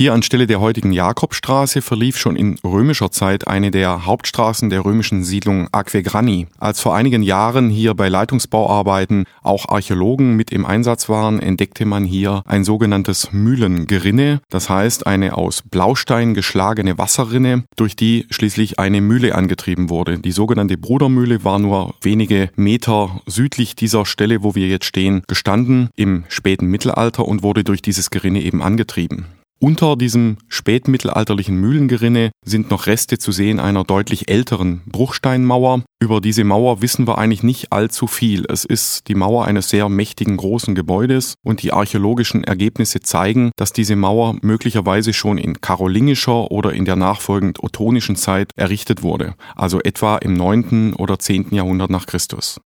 Hier anstelle der heutigen Jakobstraße verlief schon in römischer Zeit eine der Hauptstraßen der römischen Siedlung Aquegrani. Als vor einigen Jahren hier bei Leitungsbauarbeiten auch Archäologen mit im Einsatz waren, entdeckte man hier ein sogenanntes Mühlengerinne, das heißt eine aus Blaustein geschlagene Wasserrinne, durch die schließlich eine Mühle angetrieben wurde. Die sogenannte Brudermühle war nur wenige Meter südlich dieser Stelle, wo wir jetzt stehen, gestanden im späten Mittelalter und wurde durch dieses Gerinne eben angetrieben. Unter diesem spätmittelalterlichen Mühlengerinne sind noch Reste zu sehen einer deutlich älteren Bruchsteinmauer. Über diese Mauer wissen wir eigentlich nicht allzu viel. Es ist die Mauer eines sehr mächtigen großen Gebäudes und die archäologischen Ergebnisse zeigen, dass diese Mauer möglicherweise schon in karolingischer oder in der nachfolgend ottonischen Zeit errichtet wurde, also etwa im 9. oder 10. Jahrhundert nach Christus.